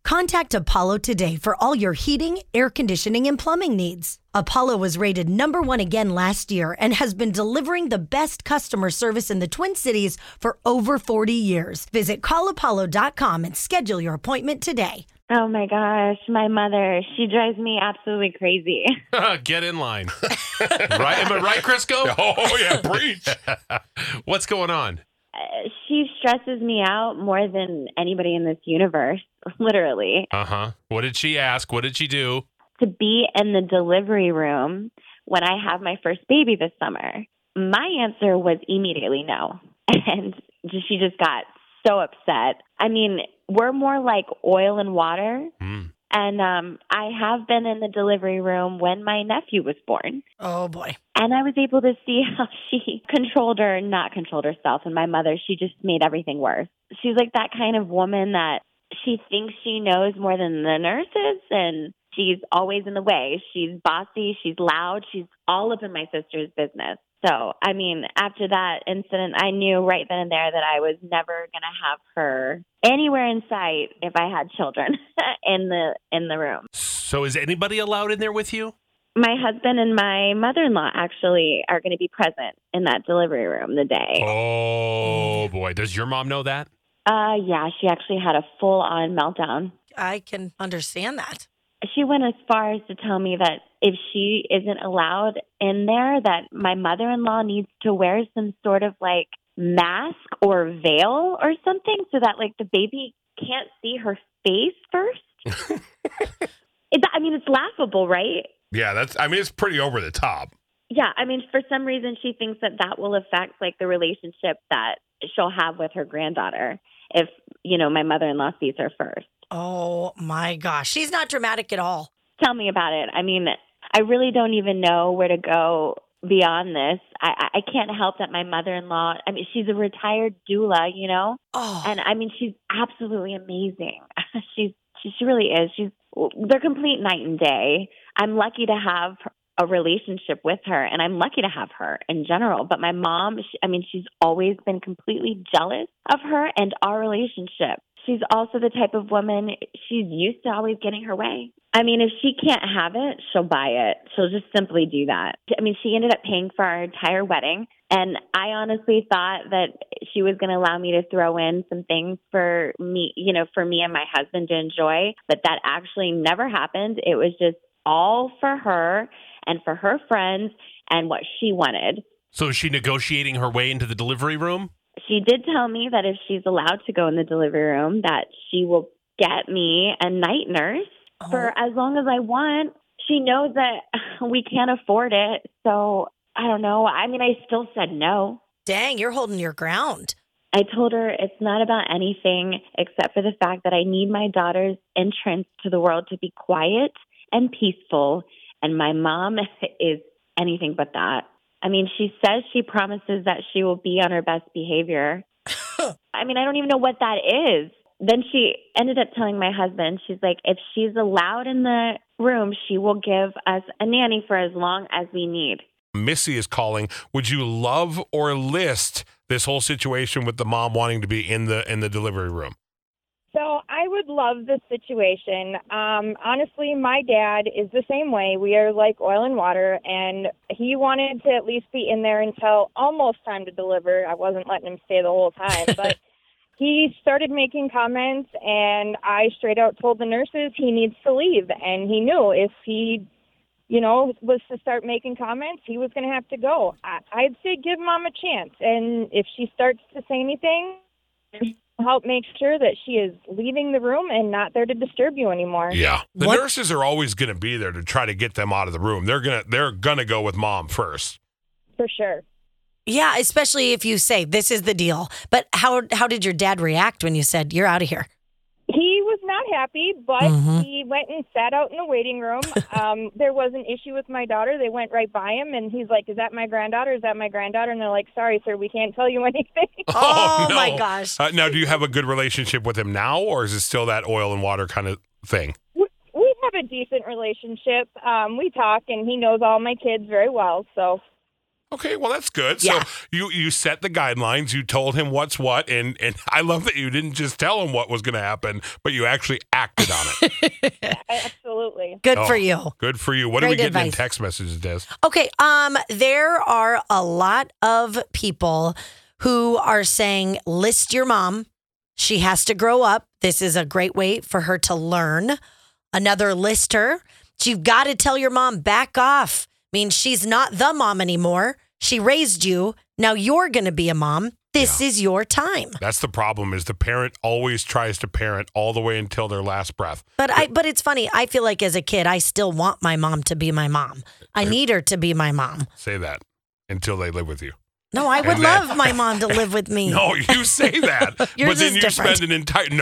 Contact Apollo today for all your heating, air conditioning, and plumbing needs. Apollo was rated #1 again last year and has been delivering the best customer service in the Twin Cities for over 40 years. Visit callapollo.com and schedule your appointment today. Oh my gosh, my mother, she drives me absolutely crazy. Get in line. Right? Am I right, Crisco? Oh, yeah, preach. What's going on? She stresses me out more than anybody in this universe, literally. Uh-huh. What did she ask? What did she do? To be in the delivery room when I have my first baby this summer. My answer was immediately no. And she just got so upset. I mean, we're more like oil and water. And I have been in the delivery room when my nephew was born. Oh, boy. And I was able to see how she not controlled herself. And my mother, she just made everything worse. She's like that kind of woman that she thinks she knows more than the nurses. And she's always in the way. She's bossy. She's loud. She's all up in my sister's business. So, I mean, after that incident, I knew right then and there that I was never going to have her anywhere in sight if I had children in the room. So is anybody allowed in there with you? My husband and my mother-in-law actually are going to be present in that delivery room the day. Oh, boy. Does your mom know that? Yeah, she actually had a full-on meltdown. I can understand that. She went as far as to tell me that if she isn't allowed in there, that my mother-in-law needs to wear some sort of like mask or veil or something so that like the baby can't see her face first. It's laughable, right? Yeah, it's pretty over the top. Yeah, I mean, for some reason she thinks that will affect like the relationship that she'll have with her granddaughter if, my mother-in-law sees her first. Oh, my gosh. She's not dramatic at all. Tell me about it. I mean, I really don't even know where to go beyond this. I can't help that my mother-in-law, she's a retired doula, Oh. And she's absolutely amazing. She really is. They're complete night and day. I'm lucky to have a relationship with her, and I'm lucky to have her in general. But my mom, she's always been completely jealous of her and our relationship. She's also the type of woman, she's used to always getting her way. If she can't have it, she'll buy it. She'll just simply do that. She ended up paying for our entire wedding. And I honestly thought that she was going to allow me to throw in some things for me, for me and my husband to enjoy. But that actually never happened. It was just all for her and for her friends and what she wanted. So is she negotiating her way into the delivery room? She did tell me that if she's allowed to go in the delivery room, that she will get me a night nurse for as long as I want. She knows that we can't afford it. So I don't know. I still said no. Dang, you're holding your ground. I told her it's not about anything except for the fact that I need my daughter's entrance to the world to be quiet and peaceful. And my mom is anything but that. She says she promises that she will be on her best behavior. I don't even know what that is. Then she ended up telling my husband, she's like, if she's allowed in the room, she will give us a nanny for as long as we need. Missy is calling. Would you love or list this whole situation with the mom wanting to be in the delivery room? So I would love this situation. Honestly, my dad is the same way. We are like oil and water, and he wanted to at least be in there until almost time to deliver. I wasn't letting him stay the whole time, but he started making comments, and I straight out told the nurses he needs to leave, and he knew if he, was to start making comments, he was going to have to go. I'd say give Mom a chance, and if she starts to say anything, help make sure that she is leaving the room and not there to disturb you anymore. Yeah. The nurses are always going to be there to try to get them out of the room. They're going to go with Mom first. For sure. Yeah, especially if you say this is the deal. But how did your dad react when you said you're out of here? He was not happy, but he went and sat out in the waiting room. There was an issue with my daughter. They went right by him, and he's like, is that my granddaughter? Is that my granddaughter? And they're like, sorry, sir, we can't tell you anything. Oh, no. my gosh. Now, do you have a good relationship with him now, or is it still that oil and water kind of thing? We have a decent relationship. We talk, and he knows all my kids very well, so. Okay, well, that's good. Yeah. So you set the guidelines. You told him what's what, and I love that you didn't just tell him what was going to happen, but you actually acted on it. Absolutely. Good for you. Good for you. What are we Great getting in advice. text messages, Des? Okay, there are a lot of people who are saying, list your mom. She has to grow up. This is a great way for her to learn. Another lister, you've got to tell your mom, back off. I mean, she's not the mom anymore. She raised you. Now you're going to be a mom. This is your time. That's the problem, is the parent always tries to parent all the way until their last breath. But it's funny. I feel like as a kid, I still want my mom to be my mom. I need her to be my mom. Say that until they live with you. No, I would love my mom to live with me. No, you say that. But Yours then is you different. spend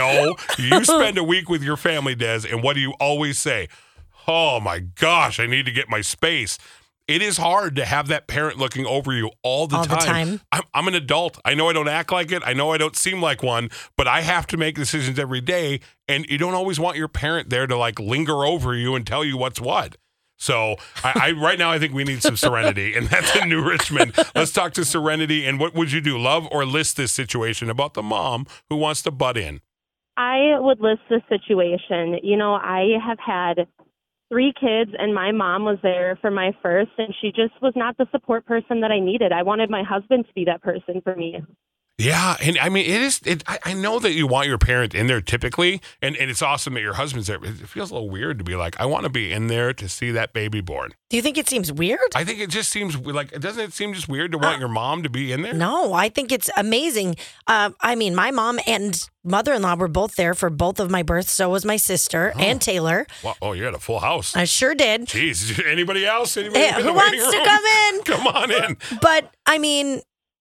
you spend a week with your family, Des, and what do you always say? Oh my gosh, I need to get my space. It is hard to have that parent looking over you all the time. I'm an adult. I know I don't act like it. I know I don't seem like one, but I have to make decisions every day, and you don't always want your parent there to like linger over you and tell you what's what. So I right now I think we need some serenity, and that's in New Richmond. Let's talk to Serenity. And what would you do? Love or list this situation about the mom who wants to butt in? I would list this situation. You know, I have had 3 kids, and my mom was there for my first, and she just was not the support person that I needed. I wanted my husband to be that person for me. Yeah, and I mean, I know that you want your parent in there typically, and it's awesome that your husband's there. It feels a little weird to be like, I want to be in there to see that baby born. Do you think it seems weird? I think it just seems like, doesn't it seem just weird to want your mom to be in there? No, I think it's amazing. I mean, my mom and mother-in-law were both there for both of my births. So was my sister and Taylor. Well, oh, you had a full house. I sure did. Jeez, anybody else? Anybody Hey, in who the wants waiting to room? come in? Come on in. But I mean,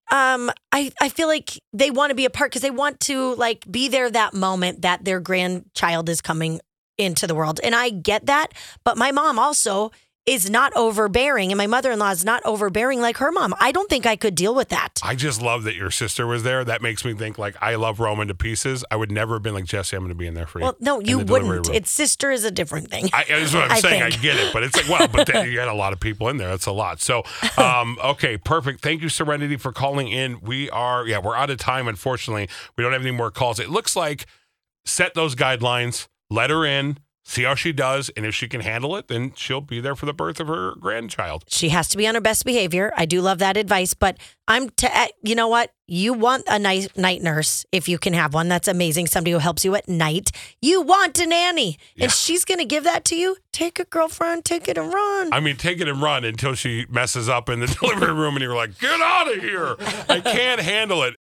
I feel like they want to be a part because they want to like be there that moment that their grandchild is coming into the world. And I get that. But my mom also is not overbearing, and my mother-in-law is not overbearing like her mom. I don't think I could deal with that. I just love that your sister was there. That makes me think like I love Roman to pieces. I would never have been like, Jesse, I'm going to be in there for you. Well, no, in you the delivery wouldn't. room. Its sister is a different thing. That's what I'm saying. think. I get it, but it's like, well, but then you had a lot of people in there. That's a lot. So, okay, perfect. Thank you, Serenity, for calling in. We're out of time, unfortunately. We don't have any more calls. It looks like set those guidelines, let her in, see how she does, and if she can handle it, then she'll be there for the birth of her grandchild. She has to be on her best behavior. I do love that advice, but you know what? You want a nice night nurse if you can have one. That's amazing. Somebody who helps you at night. You want a nanny, and she's going to give that to you. Take it, girlfriend. Take it and run. I mean, take it and run until she messes up in the delivery room and you're like, get out of here. I can't handle it.